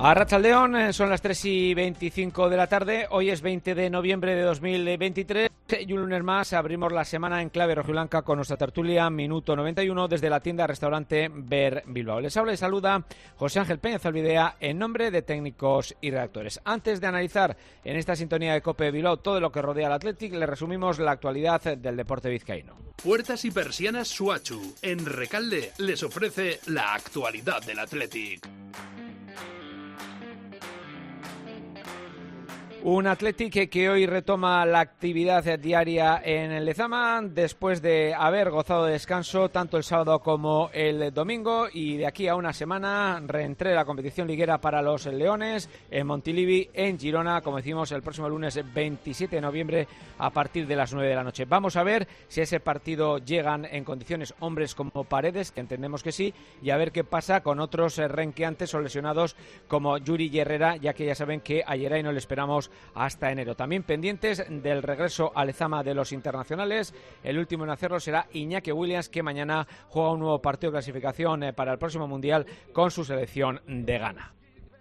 Arratsaldeón, son las 3:25 de la tarde. Hoy es 20 de noviembre de 2023 y un lunes más abrimos la semana en clave rojiblanca con nuestra tertulia Minuto 91 desde la tienda-restaurante Ver Bilbao. Les habla y saluda José Ángel Peña Zalbidea en nombre de técnicos y redactores. Antes de analizar en esta sintonía de COPE Bilbao todo lo que rodea al Athletic, le resumimos la actualidad del deporte vizcaíno. Puertas y persianas Suachu en Recalde les ofrece la actualidad del Athletic. Un Athletic que hoy retoma la actividad diaria en el Lezama después de haber gozado de descanso tanto el sábado como el domingo, y de aquí a una semana reentré la competición liguera para los Leones en Montilivi, en Girona, como decimos, el próximo lunes 27 de noviembre a partir de las 9 de la noche. Vamos a ver si a ese partido llegan en condiciones hombres como Paredes, que entendemos que sí, y a ver qué pasa con otros renqueantes o lesionados como Yuri y Herrera, ya que ya saben que a Yeray no le esperamos hasta enero. También pendientes del regreso al Lezama de los internacionales. El último en hacerlo será Iñaki Williams, que mañana juega un nuevo partido de clasificación para el próximo Mundial con su selección de Ghana.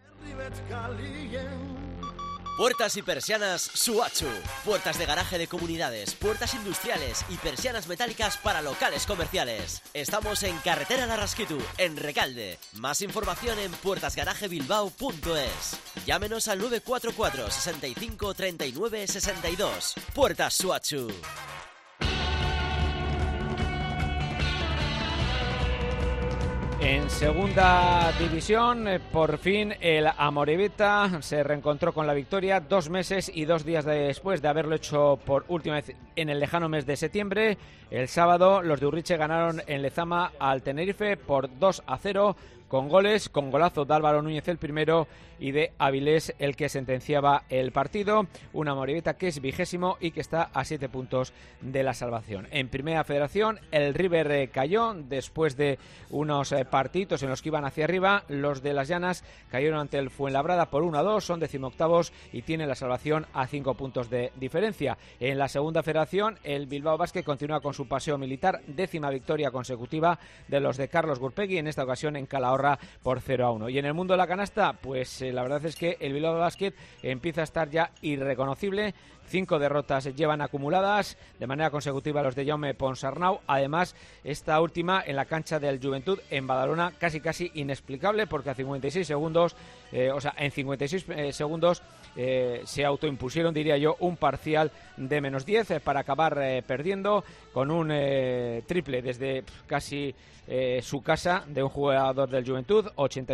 Puertas y persianas Suachu. Puertas de garaje de comunidades, puertas industriales y persianas metálicas para locales comerciales. Estamos en Carretera Larraskitu, en Recalde. Más información en puertasgarajebilbao.es. Llámenos al 944 65 39 62. Puertas Suachu. En segunda división, por fin el Amorebieta se reencontró con la victoria 2 meses y 2 días después de haberlo hecho por última vez en el lejano mes de septiembre. El sábado los de Urriche ganaron en Lezama al Tenerife por 2-0 con golazo de Álvaro Núñez el primero y de Avilés el que sentenciaba el partido. Una Amorebieta que es 20º y que está a 7 puntos de la salvación. En Primera Federación el River cayó después de unos partidos en los que iban hacia arriba. Los de Las Llanas cayeron ante el Fuenlabrada por 1-2, son 18º y tienen la salvación a 5 puntos de diferencia. En la Segunda Federación el Bilbao Basket continúa con su paseo militar, 10ª victoria consecutiva de los de Carlos Gurpegui, en esta ocasión en Calahorra por 0-1. Y en el mundo de la canasta, pues la verdad es que el Bilbao Basket empieza a estar ya irreconocible. 5 derrotas llevan acumuladas de manera consecutiva los de Jaume Ponsarnau. Además, esta última en la cancha del Juventud en Badalona, casi inexplicable, porque a 56 segundos, en 56 segundos se autoimpusieron, diría yo, un parcial de -10 para acabar perdiendo con un triple desde casi su casa de un jugador del Juventud,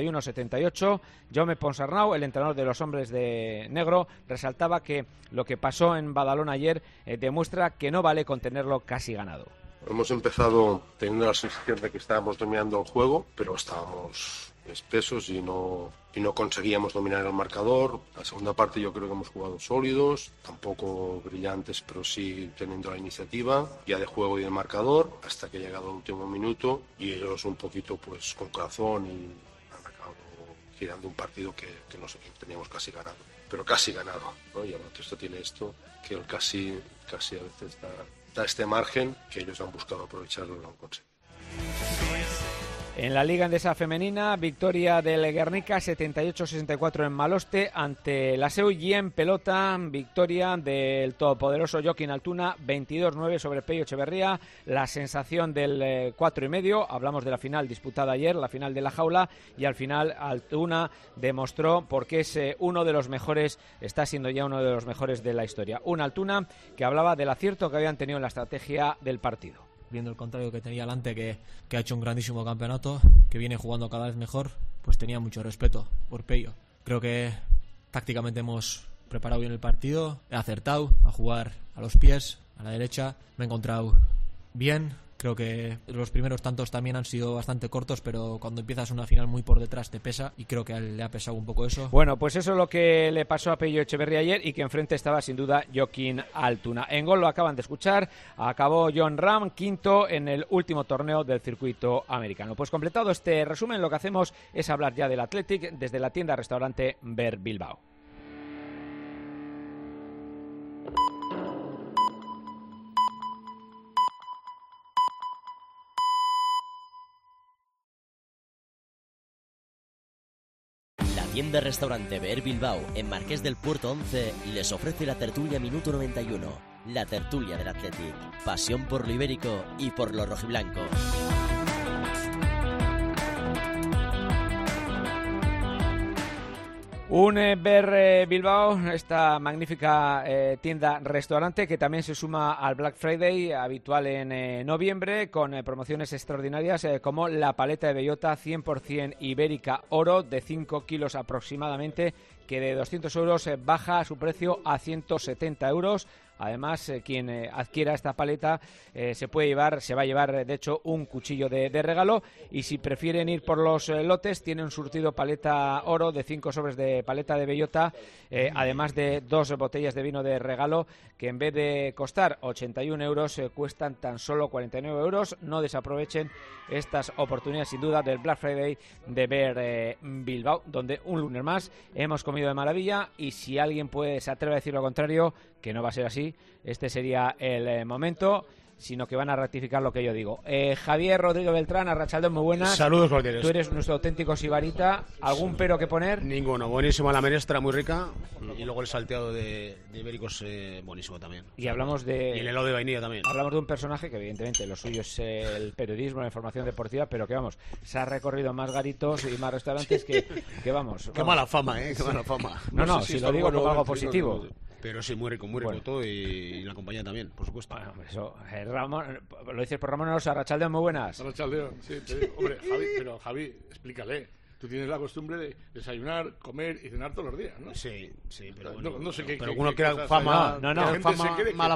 81-78. Jaume Ponsarnau, el entrenador de los hombres de negro, resaltaba que lo que pasó en Badalona ayer demuestra que no vale con tenerlo casi ganado. Hemos empezado teniendo la sensación de que estábamos dominando el juego, pero estábamos espesos y no conseguíamos dominar el marcador. La segunda parte yo creo que hemos jugado sólidos, tampoco brillantes, pero sí teniendo la iniciativa ya de juego y de marcador, hasta que ha llegado el último minuto y ellos un poquito pues con corazón y han acabado girando un partido que nosotros teníamos casi ganado, pero casi ganado, ¿no? Y el baloncesto tiene esto, que el casi a veces da este margen que ellos han buscado aprovecharlo y lo han conseguido. En la Liga Endesa Femenina, victoria del Guernica 78-64 en Maloste ante la Seu, y en pelota, victoria del todopoderoso Joaquín Altuna 22-9 sobre Pello Echeverría. La sensación del 4,5, hablamos de la final disputada ayer, la final de la jaula, y al final Altuna demostró por qué es uno de los mejores, está siendo ya uno de los mejores de la historia. Un Altuna que hablaba del acierto que habían tenido en la estrategia del partido. Viendo el contrario que tenía delante, que ha hecho un grandísimo campeonato, que viene jugando cada vez mejor, pues tenía mucho respeto por Pello. Creo que tácticamente hemos preparado bien el partido, he acertado a jugar a los pies, a la derecha, me he encontrado bien. Creo que los primeros tantos también han sido bastante cortos, pero cuando empiezas una final muy por detrás te pesa, y creo que a él le ha pesado un poco eso. Bueno, pues eso es lo que le pasó a Pello Echeverría ayer, y que enfrente estaba sin duda Joaquín Altuna. En gol lo acaban de escuchar, acabó John Ram, quinto en el último torneo del circuito americano. Pues completado este resumen, lo que hacemos es hablar ya del Athletic desde la tienda-restaurante Ver Bilbao. Tienda-restaurante Beer Bilbao, en Marqués del Puerto 11, les ofrece la tertulia Minuto 91, la tertulia del Athletic, pasión por lo ibérico y por lo rojiblanco. Un Beer Bilbao, esta magnífica tienda-restaurante que también se suma al Black Friday habitual en noviembre, con promociones extraordinarias como la paleta de bellota 100% ibérica oro de 5 kilos aproximadamente, que de 200 euros baja su precio a 170 euros. Además, quien adquiera esta paleta se va a llevar, de hecho, un cuchillo de regalo. Y si prefieren ir por los lotes, tiene un surtido paleta oro de 5 sobres de paleta de bellota, además de 2 botellas de vino de regalo, que en vez de costar 81 euros, cuestan tan solo 49 euros. No desaprovechen estas oportunidades, sin duda, del Black Friday de Beer Bilbao, donde un lunes más hemos comido de maravilla. Y si alguien se atreve a decir lo contrario, que no va a ser así, este sería el momento, sino que van a ratificar lo que yo digo. Javier Rodríguez Beltrán, arrachaldeón, muy buenas. Saludos cordiales. Tú eres nuestro auténtico sibarita. ¿Algún pero que poner? Ninguno. Buenísima la menestra, muy rica. Y luego el salteado de ibéricos, buenísimo también. Y hablamos de... Y el helado de vainilla también. Hablamos de un personaje que evidentemente lo suyo es el periodismo, la información deportiva, pero que vamos, se ha recorrido más garitos y más restaurantes que vamos. Qué mala fama, qué mala fama. No, si lo digo como algo positivo. Pero sí, muy rico todo, y la compañía también, por supuesto. Bueno, eso, Ramón, lo dices por Ramón Alonso. Arrachaldeón, muy buenas. Arrachaldeón, sí, te digo. Hombre, Javi, explícale. Tú tienes la costumbre de desayunar, comer y cenar todos los días, ¿no? Sí, pero bueno. No sé qué. Pero uno crea fama. Mala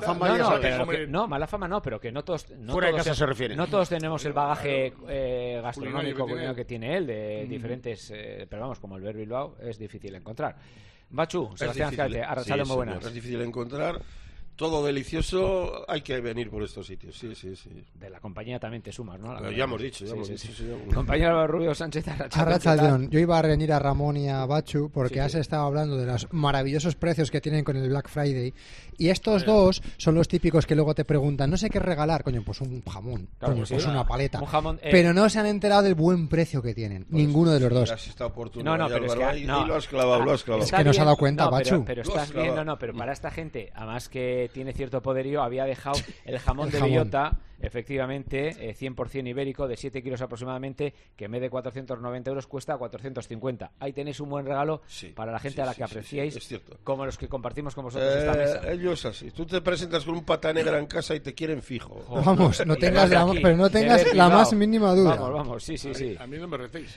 fama no, pero que no todos. Fuera de casa se refiere. No todos tenemos el bagaje gastronómico que tiene él, de diferentes. Pero vamos, como el Beer Bilbao, es difícil encontrar. Bachu, Sebastián Azcárate, arrachaldeón, muy buenas. Es difícil encontrar. Todo delicioso, hay que venir por estos sitios, sí. De la compañía también te sumas, ¿no? Ya hemos dicho. Compañero Rubio Sánchez, arrachaldeón. Yo iba a reunir a Ramón y a Bachu porque has estado hablando de los maravillosos precios que tienen con el Black Friday, y estos dos son los típicos que luego te preguntan, no sé qué regalar, coño, pues un jamón, claro, coño, pues una paleta, un jamón, pero no se han enterado del buen precio que tienen, ninguno de los dos. Pero es que, y lo has clavado. Es que no se ha dado cuenta, Bachu. Pero estás viendo, pero para esta gente, además que tiene cierto poderío, había dejado el jamón de bellota, efectivamente, 100% ibérico, de 7 kilos aproximadamente, que en vez de 490 euros cuesta 450. Ahí tenéis un buen regalo para la gente a la que apreciáis, como los que compartimos con vosotros esta mesa. Ellos así. Tú te presentas con un pata negra en casa y te quieren fijo. Vamos, no tengas pero no tengas la más mínima duda. Vamos, sí. A mí no me retéis,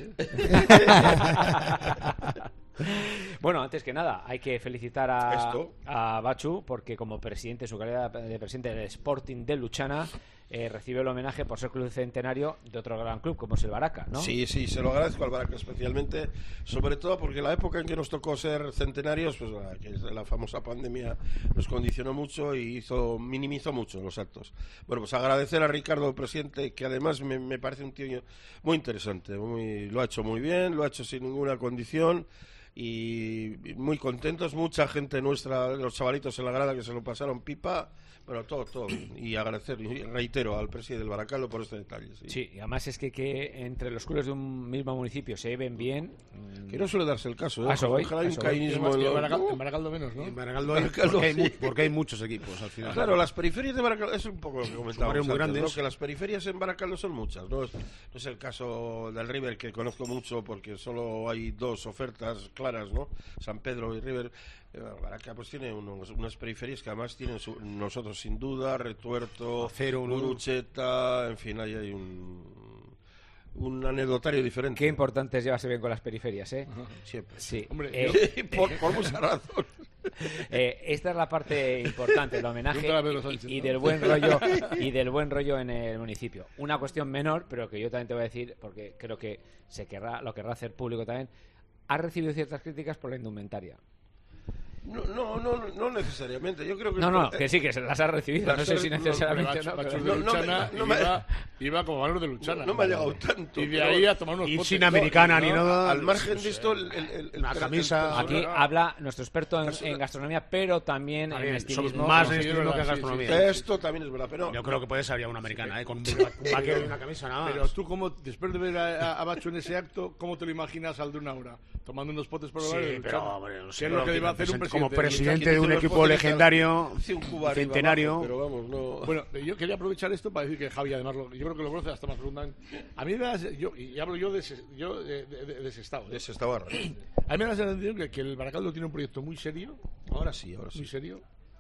Bueno, antes que nada, hay que felicitar a Bachu, porque como presidente, su calidad de presidente del Sporting de Luchana, recibe el homenaje por ser club centenario de otro gran club como es el Baraca, ¿no? Sí, se lo agradezco al Baraca especialmente, sobre todo porque la época en que nos tocó ser centenarios, pues que la famosa pandemia nos condicionó mucho y minimizó mucho los actos. Bueno, pues agradecer a Ricardo, presidente, que además me parece un tío muy interesante, lo ha hecho muy bien, lo ha hecho sin ninguna condición. Y muy contentos, mucha gente nuestra, los chavalitos en la grada que se lo pasaron pipa, bueno, todo, y agradecer, y reitero al presidente del Baracaldo por este detalle. Sí, y además es que entre los clubes de un mismo municipio se lleven bien. Que no suele darse el caso, Ojalá hay un cainismo en Baracaldo menos, ¿no? En Baracaldo porque hay muchos equipos al final. Claro, las periferias de Baracaldo, es un poco lo que comentábamos muy grandes, ¿no? Que las periferias en Baracaldo son muchas, no es el caso del River, que conozco mucho porque solo hay 2 ofertas claras, ¿no? San Pedro y River. Baraca pues tiene unas periferias que además tienen nosotros sin duda, Retuerto, Gurucheta, en fin, hay un anecdotario diferente. Qué importante es llevarse bien con las periferias, Siempre. Sí. Hombre, por mucha razón. Esta es la parte importante, el homenaje y del buen rollo en el municipio. Una cuestión menor, pero que yo también te voy a decir, porque creo que lo querrá hacer público también. Ha recibido ciertas críticas por la indumentaria. No necesariamente. Yo creo que que sí, que se las ha recibido. No sé si necesariamente iba como valor de Luchana. No me ha llegado tanto. Y de ahí a tomar unos Y potes. sin americana ni nada. Al margen de esto, una camisa. Aquí habla nuestro experto en gastronomía, pero también en estilismo. Más en estilismo que en gastronomía. Sí. Esto también es verdad, pero... Yo creo que puede salir una americana, con un vaquero y una camisa, nada más. Pero tú, después de ver a Bacho en ese acto, ¿cómo te lo imaginas al de una hora? Tomando unos potes por el bar de Luchana. Hombre, no sé, ¿Qué es lo que debe hacer un presidente? Como presidente de un equipo legendario, centenario. Pero vamos, no... Bueno, yo quería aprovechar esto para decir que Javi, además, yo creo que lo conoce hasta más profundamente. A mí me da, y hablo yo de Sestao. De Sestao. A mí me da la sensación que el Baracaldo tiene un proyecto muy serio. Ahora sí. Muy serio.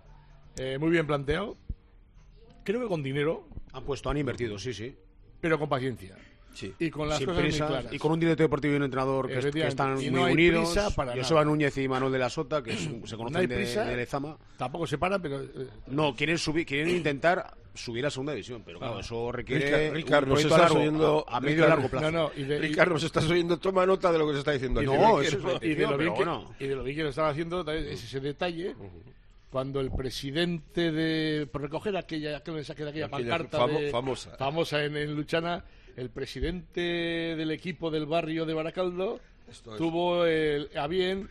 Muy bien planteado. Creo que con dinero. Han invertido, sí. Pero con paciencia. Sí. Y con las Sin cosas prisa, muy claras. y con un director deportivo y un entrenador que están y muy no hay unidos. prisa para Joseba nada. Núñez y Manuel de la Sota, que se No conocen hay prisa, de Lezama. Tampoco se para, pero... No, quieren intentar subir a segunda división, pero claro, eso requiere Ricardo, un nos proyecto estás largo, oyendo a medio y largo plazo. Ricardo, nos estás oyendo, toma nota de lo que se está diciendo aquí. No, y de lo bien que lo están haciendo es ese detalle. Cuando el presidente por recoger aquel mensaje de aquella pancarta famosa en Luchana, el presidente del equipo del barrio de Baracaldo tuvo a bien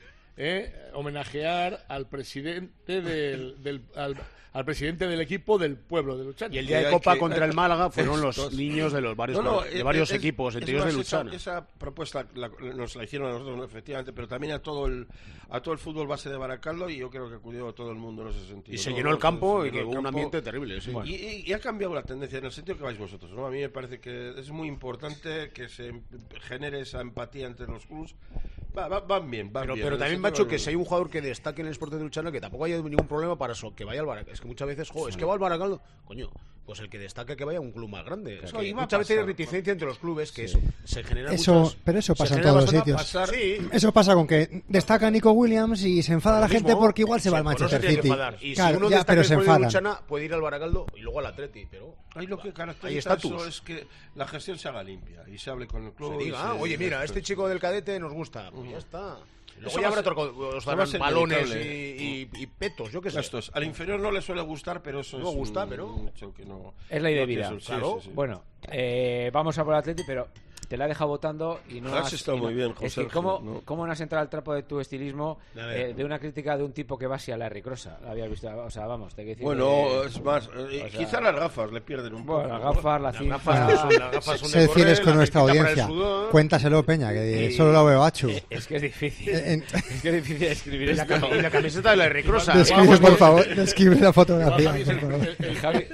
homenajear al presidente al presidente del equipo del pueblo de Luchana. Y el día de Copa contra el Málaga fueron los niños de los varios equipos, entre ellos de Luchana. Esa propuesta nos la hicieron a nosotros, efectivamente, pero también a todo el fútbol base de Baracaldo, y yo creo que acudió todo el mundo en ese sentido. Y se llenó el campo y que hubo un ambiente terrible. Sí. Bueno. Y ha cambiado la tendencia en el sentido que vais vosotros, ¿no? A mí me parece que es muy importante que se genere esa empatía entre los clubes. Van bien. Pero también, macho, que si hay un jugador que destaque en el Sporting de Luchana, que tampoco haya ningún problema para eso, que vaya al Baracaldo. Es que muchas veces, es que va al Baracaldo, coño, pues el que destaque que vaya a un club más grande. Claro, es que muchas veces hay reticencia entre los clubes que se genera pero eso pasa en todos los sitios. Eso pasa con que destaca Nico Williams y se enfada la gente porque igual se va al Manchester City. Y claro, si uno destaca el Sporting de Luchana, puede ir al Baracaldo y luego al Atleti, pero ahí lo que caracteriza eso es que la gestión se haga limpia y se hable con el club. Se diga, oye, mira, este chico del cadete nos gusta, pues ya está. Luego ya habrá balones y petos, yo qué sé. Al inferior no le suele gustar, pero eso no gusta, pero es ley de vida. Claro. Sí. Bueno, vamos a por el Atleti, pero te la he dejado votando y no has estado muy bien, José. Es que ¿cómo no has entrado al trapo de tu estilismo de una crítica de un tipo que va así a Larry Crosa? La habías visto, o sea, vamos, te hay que decir. Bueno, es más, quizá las gafas le pierden un poco. Bueno, las gafas, la cinta. Las gafas son se fieles con nuestra audiencia. Cuéntaselo, Peña, que solo lo veo Bachu. Es que es difícil. Es que es difícil escribir esto. Y la camiseta de Larry Crosa. Describe, por favor, describe la fotografía. Javi,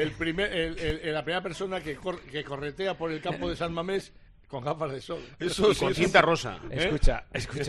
la primera persona que corretea por el campo de San Mamés con gafas de sol. Eso con cinta rosa. Escucha.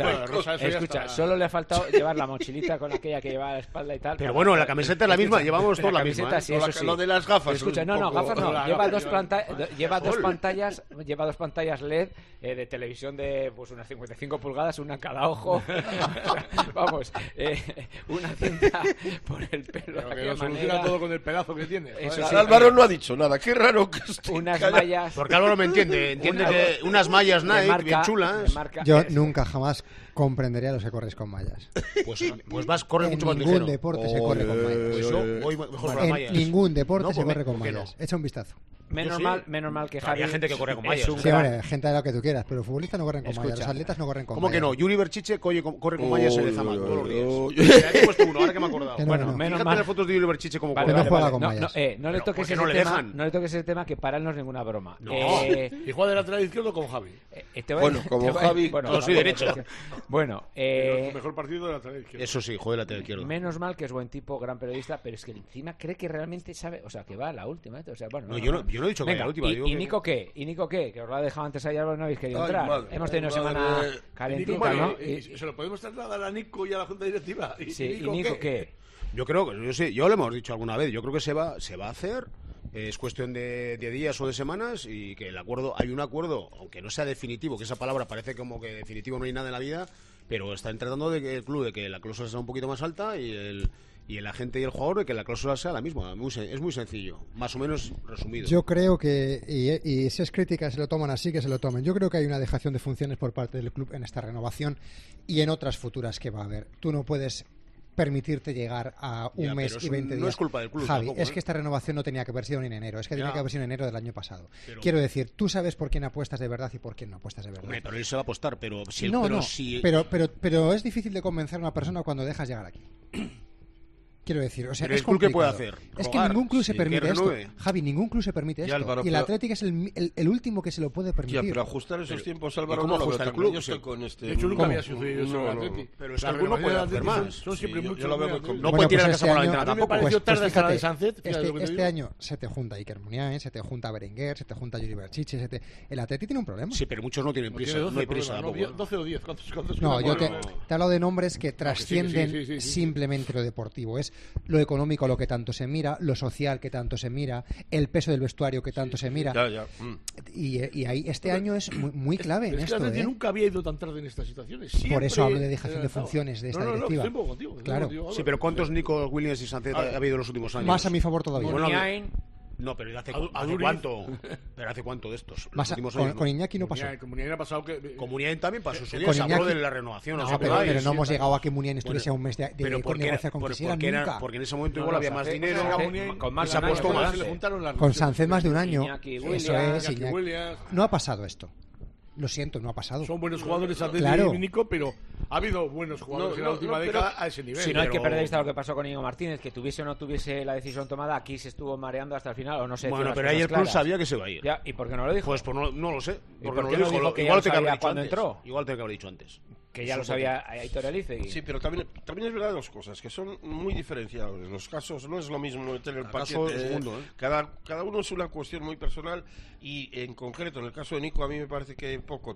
Solo le ha faltado llevar la mochilita con aquella que lleva a la espalda y tal. Pero bueno, la camiseta es la misma, llevamos todos la misma. Sí, eso sí. Lo de las gafas. Escucha, gafas no. Lleva dos pantallas LED de televisión de pues unas 55 pulgadas, una en cada ojo. Vamos, una cinta por el pelo. Que lo soluciona todo con el pedazo que tiene. Álvaro no ha dicho nada. Qué raro que esté. Unas mallas. Porque Álvaro me entiende que unas mallas Nike bien chulas. Yo nunca jamás comprendería los que corres con mallas. Pues corres mucho más ligero. En ningún deporte se corre con mallas. Pues yo voy mejor con las mallas. En ningún deporte se corre con mallas. Echa un vistazo. Menos mal que Javi. Hay gente que corre con mallas. Sí, hombre, gente de lo que tú quieras, pero los futbolistas no corren con mallas, los atletas no corren con mallas. ¿Cómo que no? Yuri Berchiche corre con mallas en Lezama todos los días. Ya he puesto uno, ahora que me he acordado. Bueno, menos mal. Las fotos de Yuri Berchiche como corre. No juega con mallas. No le toques ese tema, que para él no es ninguna broma. ¿Y juega de lateral izquierdo con Javi? Como Javi. Yo soy derecho. Bueno, el mejor partido de lateral izquierdo. Eso sí, juega de lateral izquierdo. Menos mal que es buen tipo, gran periodista, pero es que encima cree que realmente sabe, o sea, que va a la última. O sea, bueno, yo no he dicho que vaya a la última. ¿Y Nico qué? Que os lo ha dejado antes ayer, no habéis querido entrar. Hemos tenido semana calentita, ¿no? ¿Se lo podemos trasladar a Nico y a la Junta Directiva? ¿Y Nico qué? Yo creo que, yo lo hemos dicho alguna vez, yo creo que se va a hacer. Es cuestión de días o de semanas y que hay un acuerdo, aunque no sea definitivo, que esa palabra parece como que definitivo no hay nada en la vida, pero están tratando de que el club, de que la cláusula sea un poquito más alta y el agente y el jugador de que la cláusula sea la misma. Es muy sencillo, más o menos resumido. Yo creo que, y si es crítica se lo toman así, que se lo tomen. Yo creo que hay una dejación de funciones por parte del club en esta renovación y en otras futuras que va a haber. Tú no puedes permitirte llegar a un mes y 20 días. No es culpa del club. Javi, tampoco, es que esta renovación no tenía que haber sido ni en enero, es que tenía que haber sido en enero del año pasado. Quiero decir, tú sabes por quién apuestas de verdad y por quién no apuestas de verdad. Hombre, pero él se va a apostar, pero si pero es difícil de convencer a una persona cuando dejas llegar aquí. Quiero decir, o sea, pero es el club complicado. ¿qué puede hacer? Es que ningún club se permite esto. Javi, ningún club se permite esto. Álvaro, y el Atlético es el último que se lo puede permitir. Ya, pero ajustar esos tiempos, Álvaro, ¿cómo ajusta el club? Yo estoy con este... De hecho, nunca había sucedido eso en el Atlético. Pero es que el club no puede hacer más. Son siempre muchos. No puede tirar la casa por la ventana A mí me tampoco. pareció tarde hasta la de Sánchez. Este año se te junta Iker Muniain, se te junta Berenguer, se te junta Yuri Berchiche, el Atlético tiene un problema. Sí, pero muchos no tienen prisa. No hay prisa tampoco. 12 o 10. No, yo te he hablado de nombres que trascienden simplemente lo deportivo. Es lo económico lo que tanto se mira, lo social que tanto se mira, el peso del vestuario que tanto se mira. Y ahí este año es muy clave en esto. Nunca había ido tan tarde en estas situaciones. Por eso hablo de dejación de funciones de esta directiva. Claro. Sí, pero ¿cuántos Nico Williams y Sánchez ha habido en los últimos años? Más a mi favor todavía. No, pero ¿hace cuánto? ¿Pero hace cuánto de estos? Con Iñaki no pasó. Con Muniain ha pasado que... Con Muniain también pasó su día. Se habló de la renovación. Pero no hemos llegado a que Muniain estuviese a un mes de negociar con Quisiera nunca. Porque en ese momento igual había más dinero. Con se apostó más. Con Sánchez más de un año. Eso es. Williams. No ha pasado esto. Lo siento, no ha pasado. Son buenos jugadores y Nico, pero ha habido buenos jugadores en la última década a ese nivel. Si no hay que perder vista lo que pasó con Íñigo Martínez, que tuviese o no tuviese la decisión tomada, aquí se estuvo mareando hasta el final, o no sé. Bueno, pero ahí el club sabía que se iba a ir. Ya, ¿y por qué no lo dijo? Pues no lo sé. Porque no lo dijo. Igual te que haber dicho antes. Entró. Igual te que haber dicho antes. Que ya lo sabía Aitor Elizegui. Sí, pero también es verdad dos cosas, que son muy diferenciables. Los casos no es lo mismo meter el paquete. Cada uno es una cuestión muy personal y en concreto, en el caso de Nico, a mí me parece que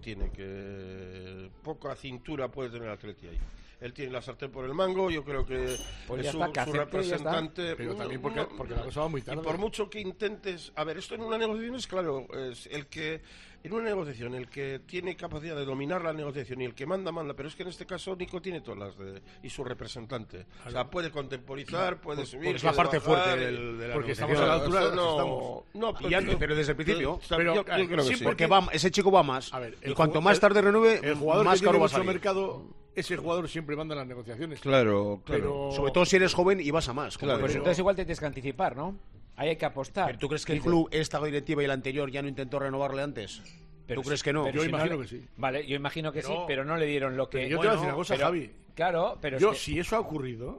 poca cintura puede tener el Atleti ahí. Él tiene la sartén por el mango, yo creo que pues es su representante. Pero también porque la cosa va muy tarde. Y por mucho que intentes... A ver, esto en una negociación es claro, es el que... En una negociación, el que tiene capacidad de dominar la negociación y el que manda, pero es que en este caso Nico tiene todas las y su representante. O sea, puede contemporizar, puede subir... Es la parte fuerte de la porque negociación. Estamos a la altura pero desde el principio. Yo creo que sí. Porque ese chico va más. Y cuanto más tarde renueve, el jugador más que caro tiene va a mucho salir. mercado, ese jugador siempre manda las negociaciones. Claro. Pero... Sobre todo si eres joven y vas a más. Claro, pues entonces igual te tienes que anticipar, ¿no? Ahí hay que apostar. ¿Pero tú crees que el club, esta directiva y el anterior ya no intentó renovarle antes? ¿Tú crees que no? Yo imagino que sí. Vale, yo imagino que sí, pero no le dieron lo que... Yo te voy a decir una cosa, Javi. Claro, pero si eso ha ocurrido,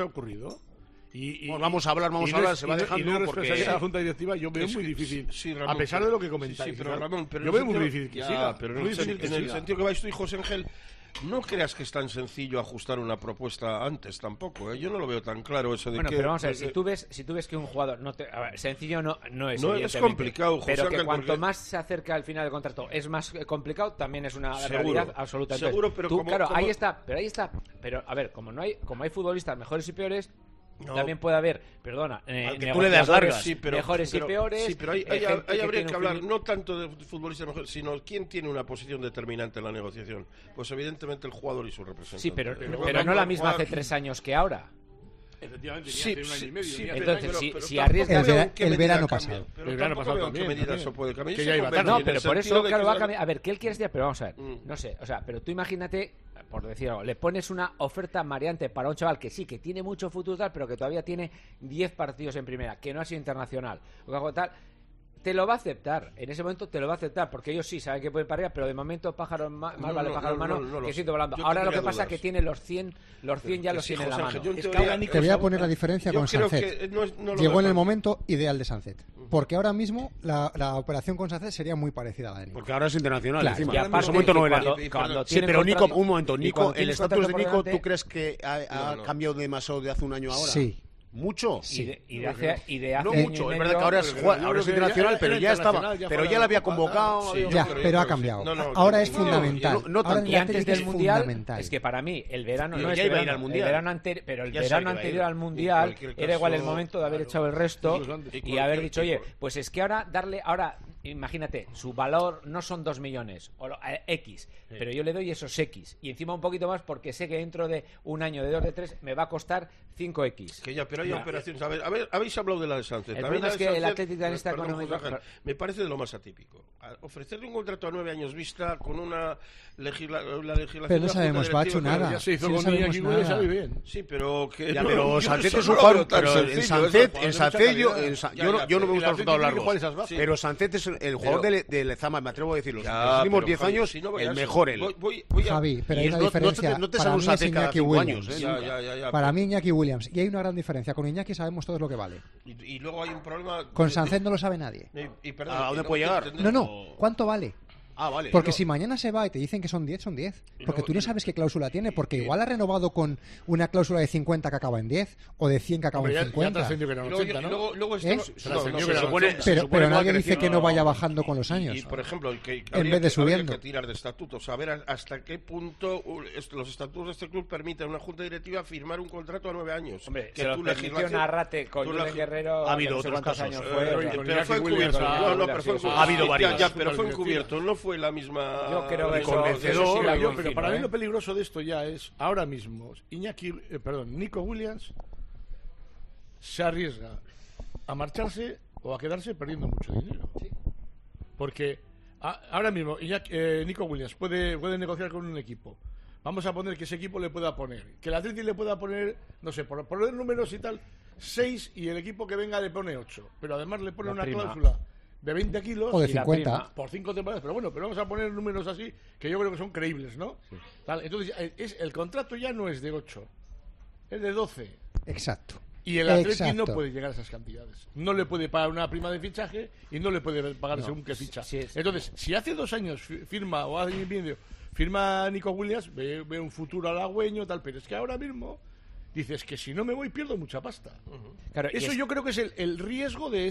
y vamos a hablar, se va dejando porque la junta directiva yo veo muy difícil, Ramón, a pesar de lo que comentáis. Pero Ramón, yo veo muy difícil que siga. Pero en el sentido que vais tú y José Ángel, no creas que es tan sencillo ajustar una propuesta antes tampoco, ¿eh? Yo no lo veo tan claro eso de que... Bueno, pero vamos a ver, si tú ves que un jugador... sencillo no es. No, es complicado, José pero Ángel, que cuanto más se acerca al final del contrato es más complicado, también es una realidad absoluta. Entonces, seguro, pero ahí está. Pero, a ver, como hay futbolistas mejores y peores... No. También puede haber, tú le das largas, mejores y peores. Sí, pero ahí habría que hablar no tanto de futbolistas mejores, sino quién tiene una posición determinante en la negociación. Pues evidentemente el jugador y su representante. Sí, pero no la misma hace 3 años que ahora. Efectivamente, sí, un año y medio. Entonces, si arriesgas el verano pasado. El verano pasado también. ¿Qué medidas eso puede cambiar? No, pero por eso, claro, va a cambiar. A ver, ¿qué él quiere decir? Pero vamos a ver, no sé, o sea, pero tú imagínate, por decir algo, le pones una oferta mareante para un chaval que sí, que tiene mucho futuro tal, pero que todavía tiene 10 partidos en primera, que no ha sido internacional, o algo tal... Te lo va a aceptar, en ese momento te lo va a aceptar, porque ellos sí saben que pueden para arriba, pero de momento pájaro más vale pájaro en mano que siento volando. Ahora lo que pasa es que tiene los 100 ya los tiene en la mano. Te voy a poner la diferencia con Sánchez. Llegó en el momento ideal de Sánchez, porque ahora mismo la operación con Sánchez sería muy parecida a la de Nico. Porque ahora es internacional, claro, encima. En ese momento no era. Sí, pero Nico, un momento, el estatus de Nico, ¿tú crees que ha cambiado demasiado de hace un año ahora? Sí. ¿Mucho? Sí. Y de hace no mucho, es verdad que ahora es internacional, pero ya estaba, pero ya la había convocado. Pero ha cambiado. Ahora es fundamental. Y antes del Mundial, es que para mí el verano no es ya iba a ir al Mundial. Pero el verano anterior al Mundial era igual el momento de haber echado el resto y haber dicho, oye, pues es que ahora imagínate, su valor no son 2 millones, o X, pero yo le doy esos X, y encima un poquito más porque sé que dentro de un año, de 2, de 3, me va a costar 5X. Que ya, pero hay operaciones. A ver, habéis hablado de la de Sánchez. El problema es que el Atlético está económico... Me parece de lo más atípico. Ofrecerle un contrato a 9 años vista con una legislación... Pero no sabemos, Bacho, nada. Ya se hizo con Iñaki Williams, sabe bien. Sí, pero que... Ya, pero Sánchez es un jugador... En Sánchez yo no me gusta los resultados largos. Pero Sánchez es el jugador de Lezama, me atrevo a decirlo. En los últimos 10 años, el mejor él. Javi, pero hay una diferencia. No te sale un Sánchez cada 5 años. Para mí, Iñaki Williams. Y hay una gran diferencia. Con Iñaki sabemos todos lo que vale. Y luego hay un problema... Con Sánchez no lo sabe nadie. ¿A dónde puede llegar? No. ¿Cuánto vale? Vale. Porque si mañana se va y te dicen que son 10, son 10. Porque tú no sabes qué cláusula tiene. Porque igual ha renovado con una cláusula de 50 que acaba en 10 o de 100 que acaba en 50. Pero nadie dice que no vaya bajando con los años. Y por ejemplo, en vez de subiendo. Habría que tirar de estatutos, saber hasta qué punto los estatutos de este club permiten a una junta directiva firmar un contrato a 9 años. Hombre, que lo permitió Narrate con Julen Guerrero. Ha habido otros casos. Pero fue encubierto. Ha habido varios. Pero fue encubierto, no fue la misma... Yo creo que convencedor, pero para mí lo peligroso de esto ya es, ahora mismo, Nico Williams se arriesga a marcharse o a quedarse perdiendo mucho dinero. Sí. Porque ahora mismo Nico Williams puede negociar con un equipo. Vamos a poner que ese equipo le pueda poner, que el Atleti le pueda poner, no sé, por poner números y tal, 6 y el equipo que venga le pone 8. Pero además le pone una cláusula de 20 kilos o de 50 por 5 temporadas, pero vamos a poner números así que yo creo que son creíbles, ¿no? Sí. Entonces el contrato ya no es de 8, es de 12. Exacto. Y el Atleti no puede llegar a esas cantidades. No le puede pagar una prima de fichaje y no le puede pagar según qué ficha. Entonces, si hace 2 años firma o hace medio firma Nico Williams, ve un futuro halagüeño tal, pero es que ahora mismo dices que si no me voy pierdo mucha pasta. Claro, eso yo creo que es el riesgo de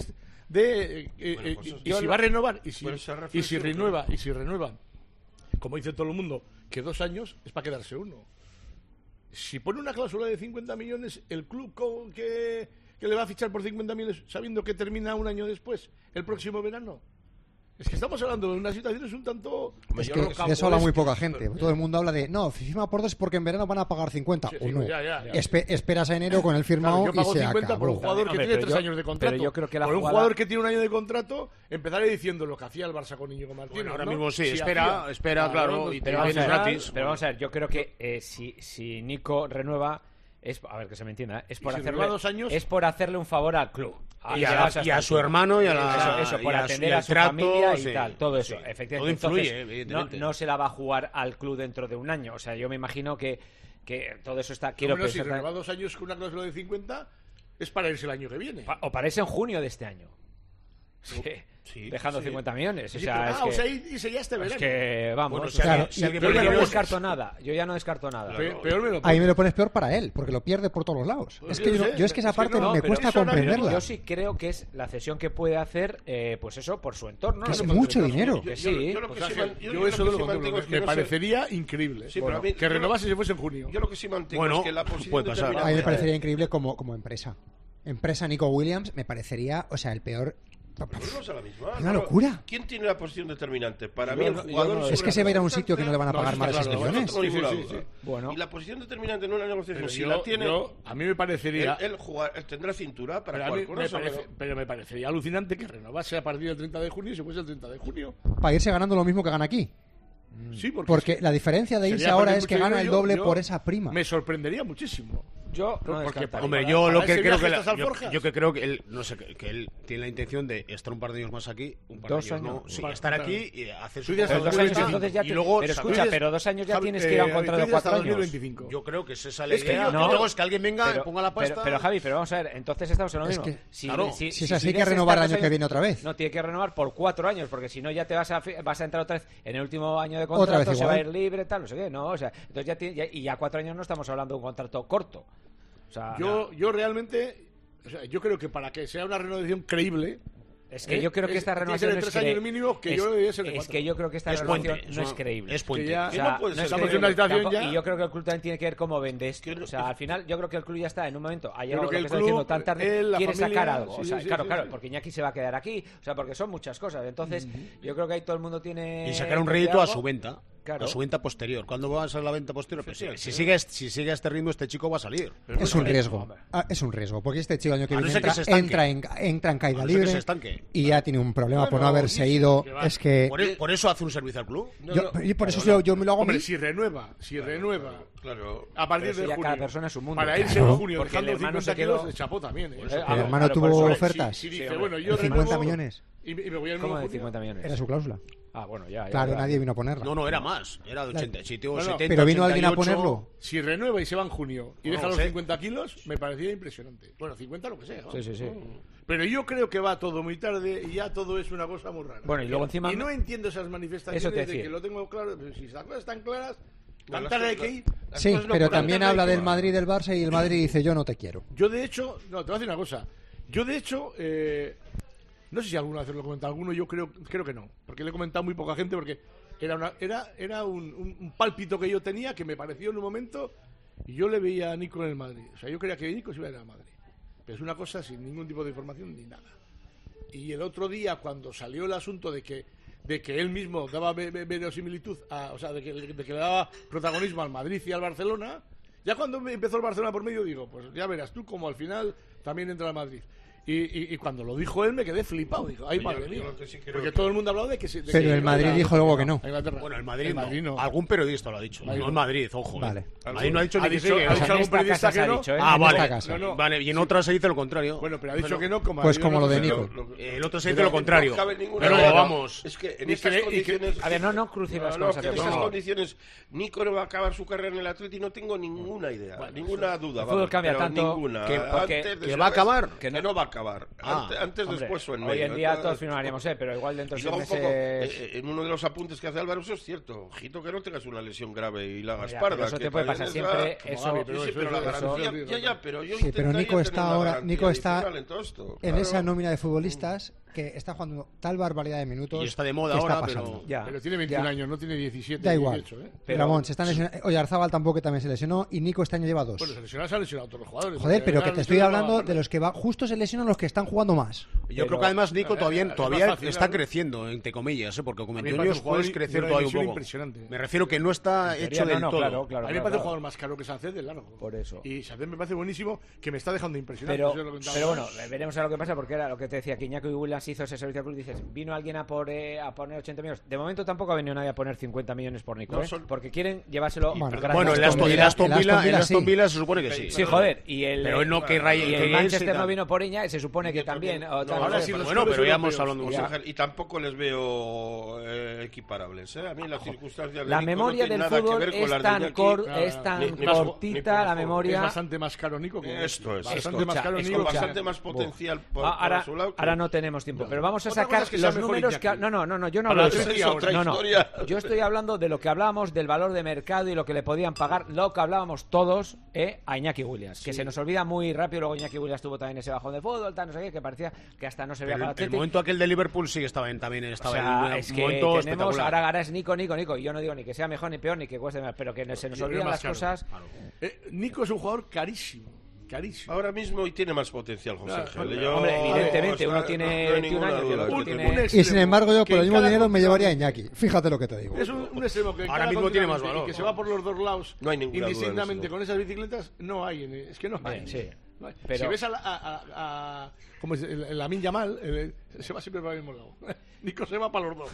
y si va a renovar y si renueva, como dice todo el mundo, que 2 años es para quedarse uno. Si pone una cláusula de 50 millones, el club que le va a fichar por 50 millones sabiendo que termina un año después, el próximo verano. Es que estamos hablando de una situación es un tanto... Es que de eso habla muy poca gente. Todo el mundo habla de, no, firma por 2 porque en verano van a pagar 50. Sí, o no. Ya. Esperas a enero con el firmado yo pago y se 50 acabó. Por un jugador que tiene 3 años de contrato. Pero yo creo que por un jugador que tiene un año de contrato, empezaré diciendo lo que hacía el Barça con Íñigo Martínez. Bueno, ahora mismo sí, espera, claro, y te vienes gratis. Pero vamos a ver, yo creo que si Nico renueva... a ver, que se me entienda, es por hacerle un favor al club. Y a su hermano y a la... Eso, por atender a su familia y tal, todo eso. Efectivamente. Todo influye, evidentemente. No se la va a jugar al club dentro de un año. O sea, yo me imagino que todo eso está... Si renueva 2 años con una cláusula de 50, es para irse el año que viene. O para irse en junio de este año. Sí, dejando 50 millones. O sea, y se ya este verano. Es que, vamos, bueno, claro, yo ya no descarto nada. Ahí me lo pones peor para él, porque lo pierde por todos los lados. Es que yo es que esa parte me cuesta comprenderla. Yo sí creo que es la cesión que puede hacer, pues eso, por su entorno. Que es mucho dinero. Yo eso me parecería increíble. Que renovase si fuese en junio. Yo lo que sí mantengo es que la posición determinante... A mí me parecería increíble como empresa. Empresa Nico Williams me parecería, o sea, el peor... Una locura. ¿Quién tiene la posición determinante? Para mí el jugador es que se va a ir a un sitio que no le van a pagar más de 6 millones. Bueno. Y la posición determinante en una negociación, si la tiene, a mí me parecería él tendrá cintura para jugar con eso. Pero me parecería alucinante que renovase a partir del 30 de junio y se fuese el 30 de junio. Para irse ganando lo mismo que gana aquí. Sí, porque la diferencia de irse ahora es que gana el doble por esa prima. Me sorprendería muchísimo. Yo creo que él, no sé, que él tiene la intención de estar un par de años más aquí, un par de años no, sí, estar aquí y hacer su pero 2 años ya tienes que ir a un contrato de 4 años. Yo creo que esa es la idea. Luego es que alguien venga y ponga la pasta. Pero Javi, vamos a ver, entonces estamos en lo mismo. Si es así, hay que renovar el año que viene otra vez. No, tiene que renovar por 4 años, porque si no ya te vas a entrar otra vez en el último año de contrato, se va a ir libre, tal, no sé qué, no, o sea, entonces ya 4 años no estamos hablando de un contrato corto. O sea, yo realmente, yo creo que para que sea una renovación creíble, Es que yo creo que esta renovación tiene 3 años mínimo, que yo debería ser de 4. Es que yo creo que esta renovación no es creíble. Es puente. Estamos en una situación ya. Y yo creo que el club también tiene que ver cómo vende esto. O sea, al final yo creo que el club ya está en un momento, ha llegado lo que está diciendo tan tarde, quiere sacar algo. O sea, claro, porque Iñaki se va a quedar aquí. O sea, porque son muchas cosas. Entonces, yo creo que ahí todo el mundo tiene... Y sacar un rédito a su venta. Claro. A su venta posterior. ¿Cuándo va a ser la venta posterior? Pues si sigue a este ritmo, este chico va a salir. Es un riesgo. Es un riesgo. Porque este chico el año que viene entra en caída libre y ya tiene un problema por no haberse ido. Es que... ¿Por eso hace un servicio al club? Y por eso yo me lo hago. Hombre, si renueva. Claro. A partir de junio. Cada persona es un mundo. Para irse en junio, dejando 50 kilos de chapó también. El hermano tuvo ofertas. Si dice, bueno, yo 50 millones. Y me voy a ¿Cómo de 50 millones? Era su cláusula. Ah, bueno, ya. Claro, nadie vino a ponerla. No, era más. Era de 80. Pero vino alguien a ponerlo. Si renueva y se va en junio y deja los 50 kilos, me parecía impresionante. Bueno, 50 lo que sea, ¿no? Sí. Pero yo creo que va todo muy tarde y ya todo es una cosa muy rara. Bueno, y luego encima... Y no entiendo esas manifestaciones de que lo tengo claro. Pero si las cosas están claras, tan tarde hay que ir. Sí, pero también habla del Madrid y del Barça y el Madrid dice, yo no te quiero. Yo, de hecho... No, te voy a decir una cosa. Yo, de hecho... no sé si alguna vez lo he comentado alguno, yo creo que no, porque le he comentado a muy poca gente, porque era un pálpito que yo tenía que me pareció en un momento, y yo le veía a Nico en el Madrid. O sea, yo creía que Nico se iba a ir al Madrid. Pero es una cosa sin ningún tipo de información ni nada. Y el otro día, cuando salió el asunto de que él mismo daba verosimilitud, o sea, de que le daba protagonismo al Madrid y al Barcelona, ya cuando empezó el Barcelona por medio, digo, pues ya verás tú como al final también entra al Madrid. Y cuando lo dijo él me quedé flipado. Digo, ay, madre mía. Porque todo el mundo ha hablado de que... Pero el Madrid dijo luego que no. Bueno, el Madrid no. Algún periodista lo ha dicho. No el Madrid, ojo. Vale. Madrid no ha dicho ni que sí. Ha dicho algún periodista que no. Vale. Y en otras se dice lo contrario. Bueno, pero ha dicho que no. Pues como lo de Nico. El otro se dice lo contrario. Pero vamos. Es que en estas condiciones... A ver, no crucen las cosas. En estas condiciones Nico no va a acabar su carrera en el Atleti, no tengo ninguna idea. Ninguna duda. El fútbol cambia tanto que va a acabar. Que no va a acabar. Antes, después o en medio. Hoy en día todos firmaríamos, pero igual dentro de 6 meses... en uno de los apuntes que hace Álvaro, eso es cierto. Ojito que no tengas una lesión grave y la hagas parda. Eso te puede pasar siempre. Pero la garantía... pero yo pero Nico está ahora... Nico está en esa nómina de futbolistas que está jugando tal barbaridad de minutos. Y está de moda ahora, pero tiene 21 años, no tiene 17. Da igual. 18, pero Ramón, se están lesionando. Oye, Arzabal tampoco también se lesionó y Nico este año lleva 2. Bueno, se ha lesionado todos los jugadores. Joder, pero que te estoy hablando de los que justo se lesionan los que están jugando más. Yo creo que además Nico todavía está creciendo, entre comillas, porque con 21 años puedes crecer todavía un poco. Impresionante. Me refiero que no está hecho del todo. A mí me parece el jugador más caro que Sánchez de largo. Por eso. Y Sánchez me parece buenísimo, que me está dejando impresionante. Pero bueno, veremos a lo que pasa, porque era lo que te decía, que Iñaki Williams hizo ese servicio al club. Dices, vino alguien a poner 80 millones. De momento tampoco ha venido nadie a poner 50 millones por Nico, porque quieren llevárselo. Bueno, el Aston Villa se supone que sí. Sí, joder. Pero no que el Manchester no vino por Iña, se supone que también. Bueno, pero ya hemos hablado y tampoco les veo equiparables. A mí las circunstancias. La memoria del fútbol es tan cortita, la memoria. Es bastante más caro Nico. Esto es. Bastante más caro Nico. Bastante más potencial por su lado. Ahora no tenemos tiempo, pero vamos a sacar los números que... No, yo no hablo de eso. Yo estoy hablando de lo que hablábamos del valor de mercado y lo que le podían pagar, lo que hablábamos todos a Iñaki Williams, que se nos olvida muy rápido. Luego Iñaki Williams tuvo también ese bajón de fútbol, no sé qué, que parecía que hasta no se veía para el Atlético. El momento aquel de Liverpool sí que también estaba en un momento espectacular. Ahora es Nico, y yo no digo ni que sea mejor ni peor ni que cueste más, pero que se nos olvidan las cosas. Nico es un jugador carísimo. Ahora mismo y tiene más potencial, José Ángel. Hombre, evidentemente, uno tiene 21 años. Y sin embargo, yo por el mismo dinero me llevaría a Iñaki. Fíjate lo que te digo. Es un extremo que ahora mismo tiene más valor. Que se va por los dos lados indistintamente con esas bicicletas. No hay. Es que no hay. Pero... Si ves como es Lamine Yamal, se va siempre para el mismo lado. Nico se va para los dos.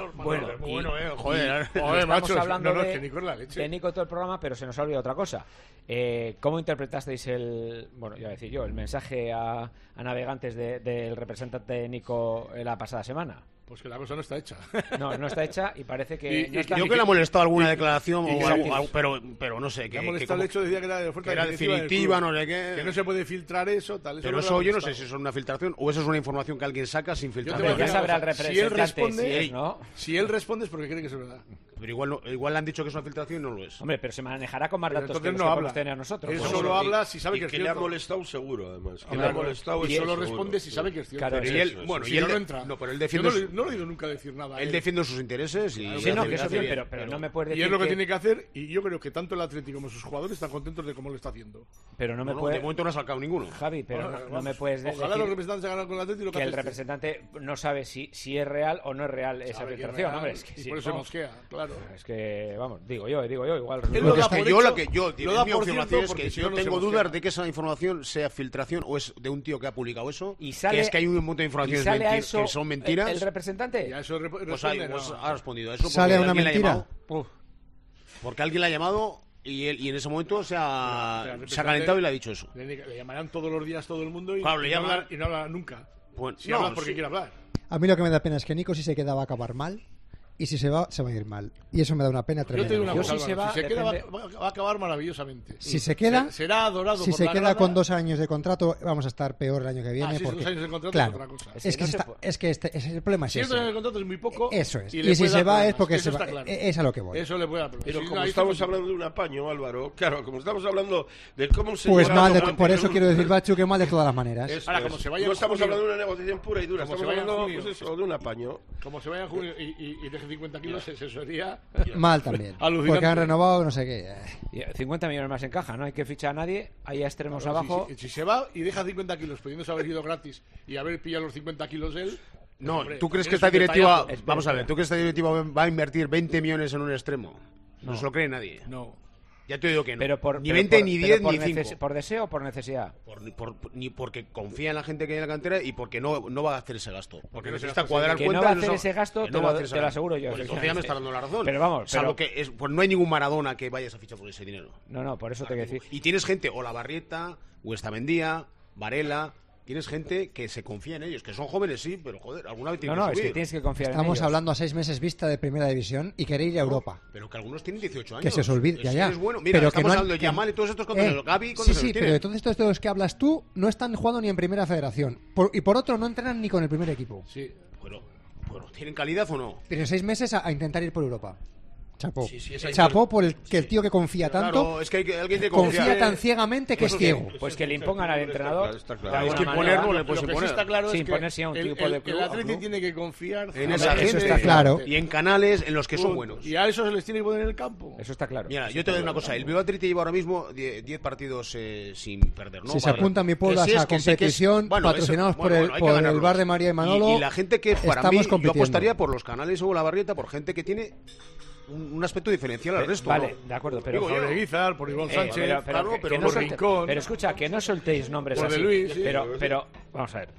Joder, macho. Hablando es que Nico es la leche. De Nico todo el programa, pero se nos ha olvidado otra cosa. ¿Cómo interpretasteis el mensaje a navegantes del representante de Nico la pasada semana? Pues que la cosa no está hecha. No está hecha y parece que... Yo creo que le ha molestado alguna declaración o algo, pero no sé. Le ha molestado el hecho de decir que era de oferta definitiva, no sé qué. Que no se puede filtrar eso, tal. Pero eso yo no sé si eso es una filtración o eso es una información que alguien saca sin filtrar. Pero ya sabrá el representante si él responde es porque cree que es verdad. Pero igual le han dicho que es una filtración y no lo es. Hombre, pero se manejará con más datos que no podemos tener nosotros. Él solo habla si sabe que es cierto. le ha molestado seguro, además. Que le ha molestado y solo responde si sabe que es cierto. Claro, y él, bueno, y él no entra. No, pero él defiende. No lo he oído nunca decir nada. Él defiende sus intereses y... Sí, no, que eso bien, pero no me puedes decir. Y es lo que tiene que hacer, y yo creo que tanto el Atlético como sus jugadores están contentos de cómo lo está haciendo. Pero no me de momento no ha sacado ninguno. Javi, pero no me puedes decir. Ojalá los representantes hagan con el Atlético que el representante no sabe si es real o no es real esa filtración. Hombre, es que por eso mosquea, claro. Es que, vamos, digo yo, igual. Mi afirmación es que yo tengo dudas de que esa información sea filtración o es de un tío que ha publicado eso, que es que hay un montón de informaciones que son mentiras. ¿El representante? Pues ha respondido a eso. ¿Sale una mentira? Porque alguien le ha llamado y en ese momento se ha calentado y le ha dicho eso. Le llamarán todos los días todo el mundo y, claro, y no habla nunca. Pues, si habla porque quiere hablar. A mí lo que me da pena es que Nico, si se queda, va a acabar mal. Y si se va a ir mal. Y eso me da una pena tremenda. Yo te digo una cosa, si se queda va a acabar maravillosamente. Si se queda, será adorado. Si se queda con 2 años de contrato, vamos a estar peor el año que viene. Si porque 2 años de contrato claro, es otra cosa. Es que el problema es si ese. 2 años de contrato es muy poco. Eso es. Y si se va es porque se va. Claro. Es a lo que voy. Eso le puede dar. Pero como estamos hablando de un apaño, Álvaro, claro, como estamos hablando de cómo se... Pues mal, por eso quiero decir, Bachu, que mal de todas las maneras. Ahora, como se vaya no estamos hablando de una negociación pura y dura, estamos hablando de un apaño. Como se vaya en junio y deje 50 kilos, eso sería... Mal también. Porque han renovado no sé qué. 50 millones más en caja, no hay que fichar a nadie, hay extremos abajo. Si se va y deja 50 kilos pudiéndose haber ido gratis y haber pillado los 50 kilos él... No, hombre, ¿tú crees que esta directiva... Vamos a ver, ¿tú crees que esta directiva va a invertir 20 millones en un extremo? No se lo cree nadie. No. Ya te digo que no. Pero ni 20, ni 10, ni 5. ¿Por deseo o por necesidad? Ni porque confía en la gente que hay en la cantera y porque no va a hacer ese gasto. Porque necesita cuadrar cuentas. Que no va a hacer ese gasto, te lo aseguro yo. Pues entonces ya me está dando la razón. Pero vamos, salvo que pues no hay ningún Maradona que vaya a esa ficha por ese dinero. No, por eso te quiero decir. Y tienes gente, o Olavarrieta, o Estamendia, Varela... Tienes gente que se confía en ellos, que son jóvenes, sí, pero joder, alguna vez tienen que subir. Es que tienes que confiar en ellos. Estamos hablando a 6 meses vista de Primera División y querer ir a Europa. Pero que algunos tienen 18 años. Que se os olvide, ya. Es bueno. Mira, pero estamos hablando de Yamal y todos estos contra el Gavi. Sí, pero de todos estos de los que hablas tú no están jugando ni en Primera Federación. Y por otro, no entrenan ni con el primer equipo. Sí, bueno, ¿tienen calidad o no? Pero 6 meses a intentar ir por Europa. Chapó. Sí, Chapó por el tío que confía tanto. Claro, es que alguien que confía tan ciegamente que es ciego. Pues que le impongan al entrenador. Está claro. Es que imponerlo le puedes imponer. Está claro sin ponerse a un tipo de club. El Atleti tiene que confiar en esa gente. Eso está claro. Y en canales en los que son buenos. Y a eso se les tiene que poner en el campo. Eso está claro. Mira, yo te doy una cosa. El Bilbao Athletic lleva ahora mismo 10 partidos sin perder, ¿no? Si se apunta a mi pueblo a esa competición, patrocinados por el bar de María y Manolo, y la gente que para mí yo apostaría por los canales o Olavarrieta, por gente que tiene un aspecto diferencial al resto. Vale, de acuerdo, pero por Guizar, por Iván Sánchez, por Rincón. Pero escucha, que no soltéis nombres por así. De Luis, pero vamos a ver,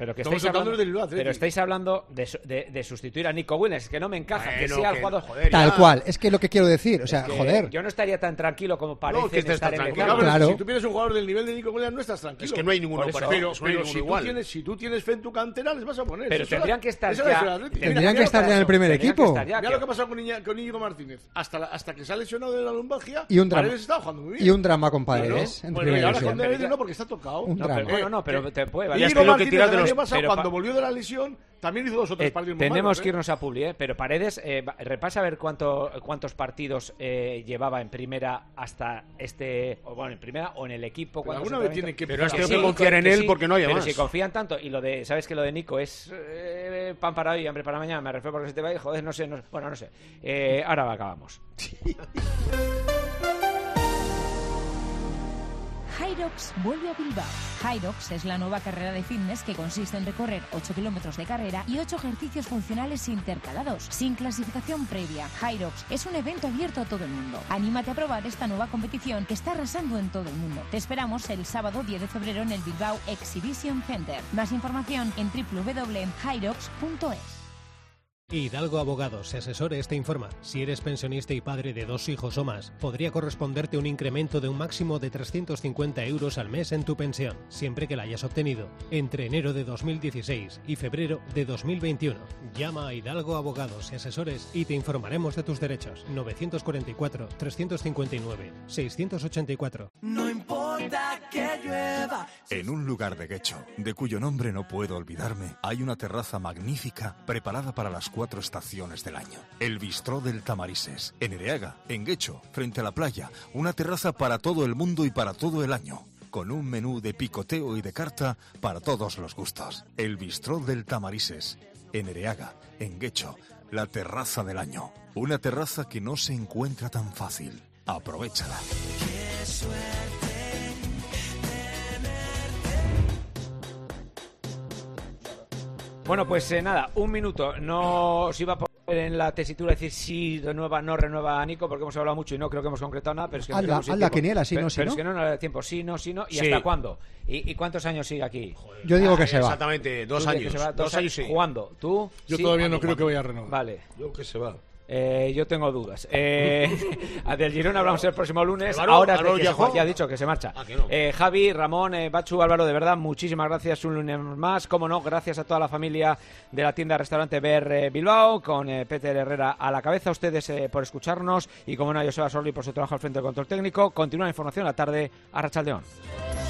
pero estáis hablando de sustituir a Nico Williams, que no me encaja, que sea el jugador. Tal cual, es que lo que quiero decir, o sea, joder. Yo no estaría tan tranquilo como parece estar en el campo. Claro. Si tú tienes un jugador del nivel de Nico Williams, no estás tranquilo. Es que no hay ninguno pero si tú tienes fe en tu cantera, les vas a poner. Pero tendrían que estar ya en el primer equipo. Mira lo que ha pasado con Íñigo Martínez. Hasta que se ha lesionado de la lumbalgia, y un drama, Paredes estaba jugando muy bien. Y un drama con Paredes. Bueno, y ahora con Paredes no, porque está tocado. Un drama. Pero te puede valer. Íñigo Martínez el año pasado, cuando volvió de la lesión, también hizo 2 o 3 partidos muy Tenemos malos, que irnos a Publi, pero Paredes, repasa a ver cuántos partidos llevaba en primera hasta en primera o en el equipo. Alguna vez tiene que... Pero es que confiar en él porque no hay más. Pero si confían tanto, y sabes que lo de Nico es pan para hoy y hambre para mañana, me refiero porque se te va a ir, joder, no sé. Ahora acabamos. Hyrox vuelve a Bilbao. Hyrox es la nueva carrera de fitness que consiste en recorrer 8 kilómetros de carrera y 8 ejercicios funcionales intercalados, sin clasificación previa. Hyrox es un evento abierto a todo el mundo. Anímate a probar esta nueva competición que está arrasando en todo el mundo. Te esperamos el sábado 10 de febrero en el Bilbao Exhibition Center. Más información en www.hyrox.es. Hidalgo Abogados y Asesores te informa. Si eres pensionista y padre de 2 hijos o más, podría corresponderte un incremento de un máximo de 350 euros al mes en tu pensión, siempre que la hayas obtenido entre enero de 2016 y febrero de 2021. Llama a Hidalgo Abogados y Asesores y te informaremos de tus derechos. 944-359-684. No importa que llueva. En un lugar de Guecho, de cuyo nombre no puedo olvidarme, hay una terraza magnífica preparada para las 4 estaciones del año. El Bistró del Tamarises, en Ereaga, en Guecho, frente a la playa. Una terraza para todo el mundo y para todo el año, con un menú de picoteo y de carta para todos los gustos. El Bistró del Tamarises, en Ereaga, en Guecho, la terraza del año. Una terraza que no se encuentra tan fácil. Aprovéchala. Qué suerte. Bueno, pues nada, un minuto. No os iba a poner en la tesitura decir si renueva, no renueva a Nico, porque hemos hablado mucho y no creo que hemos concretado nada. Pero es que haz la quiniela, sí, no, sí, pero no. es que no da tiempo, sí, no. ¿Y hasta cuándo? ¿Y cuántos años sigue aquí? Joder. Yo digo que se va. Exactamente, 2 años. 2 años sí. ¿Jugando? ¿Tú? Yo todavía no creo que vaya a renovar. Vale. Yo que se va. Yo tengo dudas. Del Girona hablamos el próximo lunes. Ahora es de que ya ha dicho que se marcha. No. Javi, Ramón, Bachu, Álvaro, de verdad, muchísimas gracias un lunes más. Como no, gracias a toda la familia de la tienda restaurante Ver Bilbao, con Peter Herrera a la cabeza. A ustedes por escucharnos y, como no, a Joseba Sorli por su trabajo al frente del control técnico. Continúa la información a la tarde. Arratsaldeon.